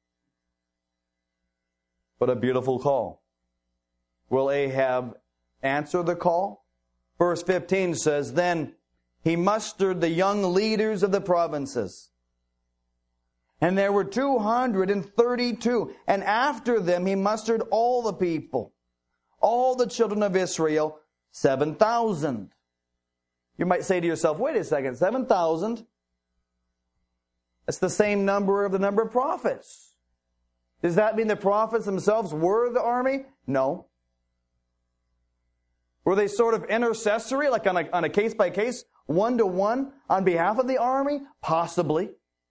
What a beautiful call. Will Ahab answer the call? Verse 15 says, then he mustered the young leaders of the provinces. And there were 232. And after them he mustered all the people, all the children of Israel, 7,000. You might say to yourself, wait a second, 7,000? That's the same number of the number of prophets. Does that mean the prophets themselves were the army? No. Were they sort of intercessory, like on a case-by-case, one-to-one, on behalf of the army? Possibly.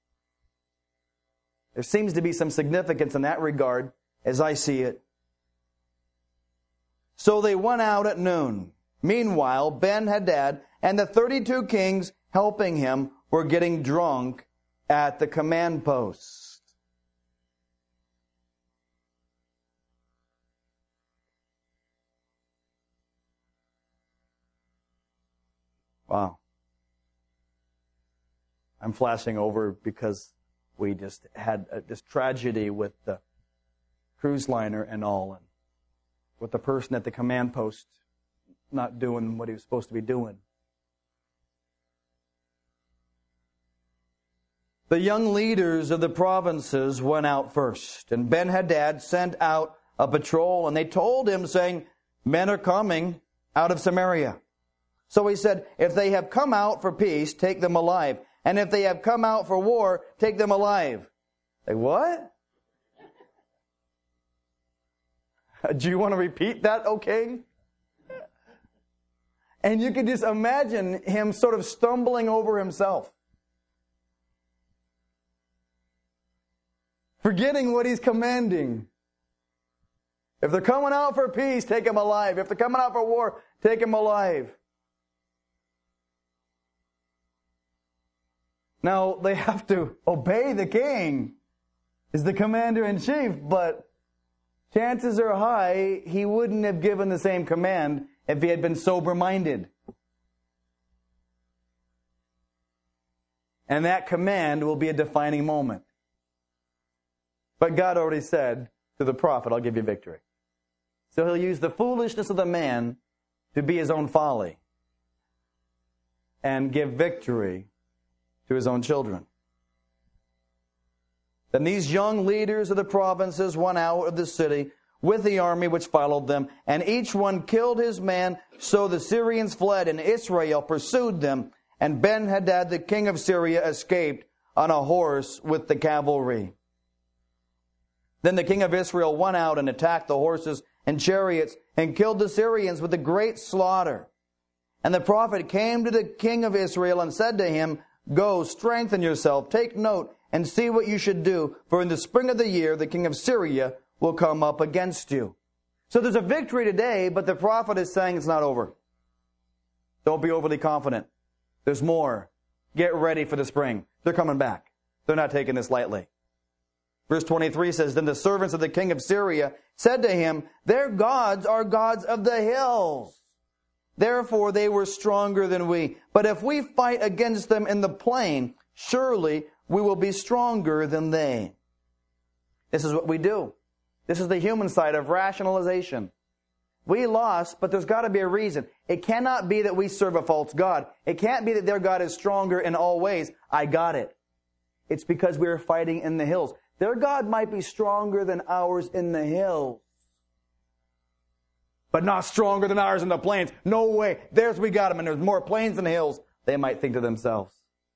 There seems to be some significance in that regard, as I see it. So they went out at noon. Meanwhile, Ben-Hadad and the 32 kings helping him were getting drunk at the command post. Wow. I'm flashing over because we just had this tragedy with the cruise liner and all, and with the person at the command post not doing what he was supposed to be doing. The young leaders of the provinces went out first, and Ben-Hadad sent out a patrol, and they told him, saying, men are coming out of Samaria. So he said, if they have come out for peace, take them alive. And if they have come out for war, take them alive. Like, what? Do you want to repeat that, O king? And you can just imagine him sort of stumbling over himself. Forgetting what he's commanding. If they're coming out for peace, take them alive. If they're coming out for war, take them alive. Now, they have to obey the king. He's the commander-in-chief, but chances are high he wouldn't have given the same command if he had been sober-minded. And that command will be a defining moment. But God already said to the prophet, I'll give you victory. So he'll use the foolishness of the man to be his own folly and give victory to his own children. Then these young leaders of the provinces went out of the city with the army which followed them, and each one killed his man. So the Syrians fled, and Israel pursued them, and Ben-Hadad, the king of Syria, escaped on a horse with the cavalry. Then the king of Israel went out and attacked the horses and chariots and killed the Syrians with a great slaughter. And the prophet came to the king of Israel and said to him, Go, strengthen yourself, take note, and see what you should do, for in the spring of the year the king of Syria will come up against you. So there's a victory today, but the prophet is saying it's not over. Don't be overly confident. There's more. Get ready for the spring. They're coming back. They're not taking this lightly. Verse 23 says, Then the servants of the king of Syria said to him, Their gods are gods of the hills. Therefore they were stronger than we. But if we fight against them in the plain, surely we will be stronger than they. This is what we do. This is the human side of rationalization. We lost, but there's got to be a reason. It cannot be that we serve a false god. It can't be that their God is stronger in all ways. I got it. It's because we are fighting in the hills. Their God might be stronger than ours in the hills, but not stronger than ours in the plains. No way. There's we got them, and there's more plains than hills. They might think to themselves.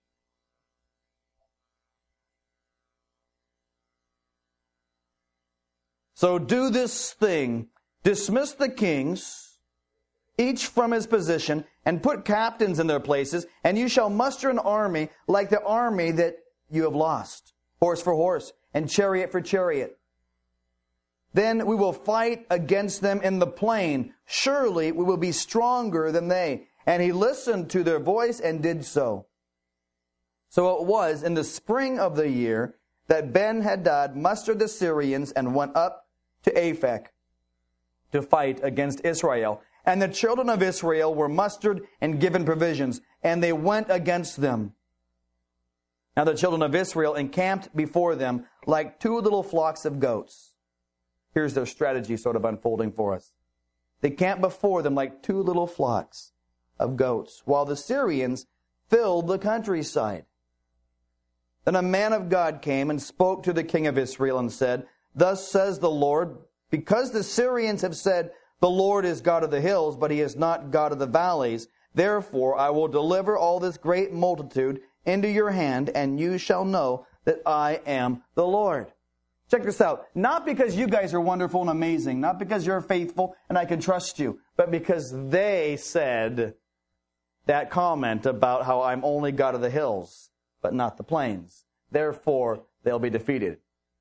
So do this thing. Dismiss the kings, each from his position, and put captains in their places, and you shall muster an army like the army that you have lost, horse for horse, and chariot for chariot. Then we will fight against them in the plain. Surely we will be stronger than they. And he listened to their voice and did so. So it was in the spring of the year that Ben-Hadad mustered the Syrians and went up to Aphek to fight against Israel. And the children of Israel were mustered and given provisions, and they went against them. Now the children of Israel encamped before them like two little flocks of goats. Here's their strategy sort of unfolding for us. They camped before them like two little flocks of goats, while the Syrians filled the countryside. Then a man of God came and spoke to the king of Israel and said, Thus says the Lord, because the Syrians have said, The Lord is God of the hills, but he is not God of the valleys, therefore I will deliver all this great multitude into your hand, and you shall know that I am the Lord. Check this out. Not because you guys are wonderful and amazing, not because you're faithful and I can trust you, but because they said that comment about how I'm only God of the hills, but not the plains. Therefore, they'll be defeated.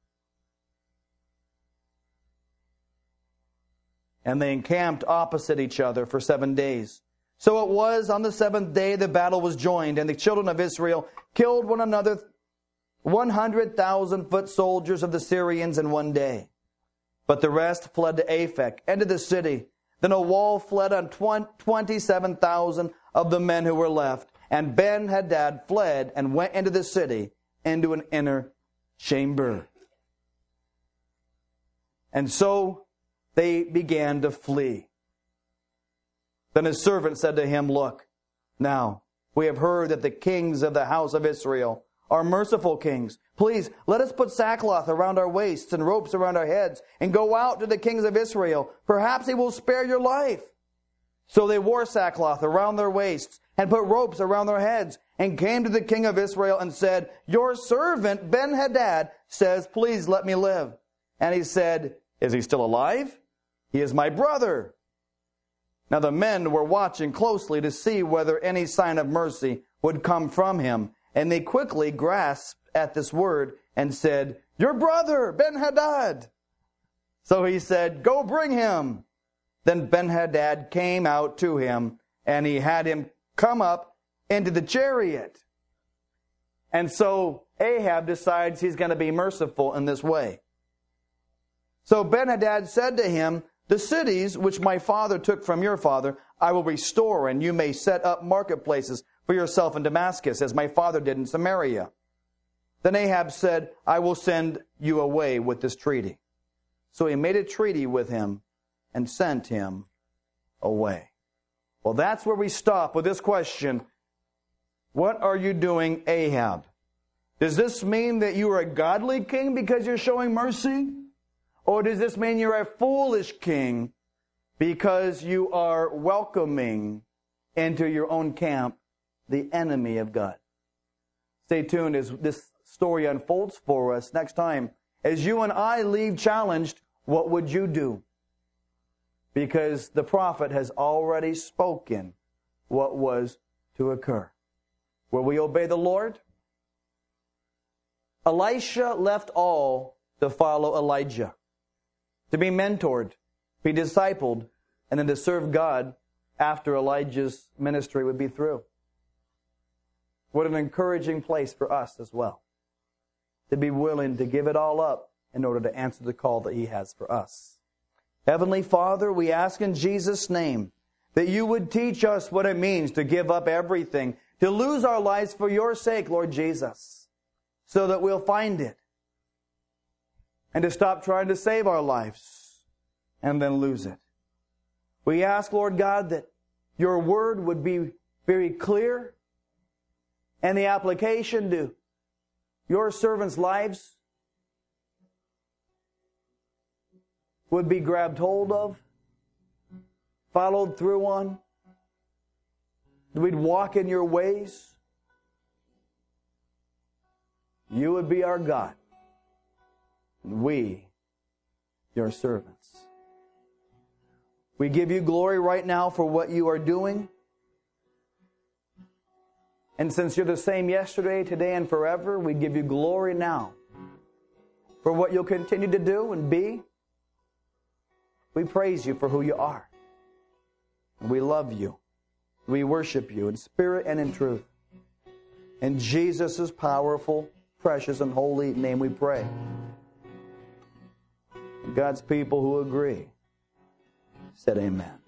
And they encamped opposite each other for 7 days. So it was on the seventh day the battle was joined, and the children of Israel killed one another, 100,000 foot soldiers of the Syrians in 1 day. But the rest fled to Aphek, and to the city. Then a wall fled on 27,000 of the men who were left. And Ben-Hadad fled and went into the city, into an inner chamber. And so they began to flee. Then his servant said to him, Look, now we have heard that the kings of the house of Israel are merciful kings. Please, let us put sackcloth around our waists and ropes around our heads and go out to the kings of Israel. Perhaps he will spare your life. So they wore sackcloth around their waists and put ropes around their heads and came to the king of Israel and said, Your servant Ben-Hadad says, Please let me live. And he said, Is he still alive? He is my brother. Now the men were watching closely to see whether any sign of mercy would come from him. And they quickly grasped at this word and said, Your brother, Ben-Hadad. So he said, Go bring him. Then Ben-Hadad came out to him, and he had him come up into the chariot. And so Ahab decides he's going to be merciful in this way. So Ben-Hadad said to him, The cities which my father took from your father, I will restore, and you may set up marketplaces for yourself in Damascus, as my father did in Samaria." Then Ahab said, "I will send you away with this treaty." So he made a treaty with him and sent him away. Well, that's where we stop with this question. What are you doing, Ahab? Does this mean that you are a godly king because you're showing mercy? Or does this mean you're a foolish king because you are welcoming into your own camp the enemy of God? Stay tuned as this story unfolds for us next time. As you and I leave challenged, what would you do? Because the prophet has already spoken what was to occur. Will we obey the Lord? Elisha left all to follow Elijah, to be mentored, be discipled, and then to serve God after Elijah's ministry would be through. What an encouraging place for us as well, to be willing to give it all up in order to answer the call that He has for us. Heavenly Father, we ask in Jesus' name that You would teach us what it means to give up everything, to lose our lives for Your sake, Lord Jesus, so that we'll find it, and to stop trying to save our lives and then lose it. We ask, Lord God, that Your Word would be very clear, and the application to Your servants' lives would be grabbed hold of, followed through on. That we'd walk in Your ways. You would be our God, and we, Your servants. We give You glory right now for what You are doing. And since You're the same yesterday, today, and forever, we give You glory now for what You'll continue to do and be. We praise You for who You are. And we love You. We worship You in spirit and in truth. In Jesus' powerful, precious, and holy name we pray. And God's people who agree said amen.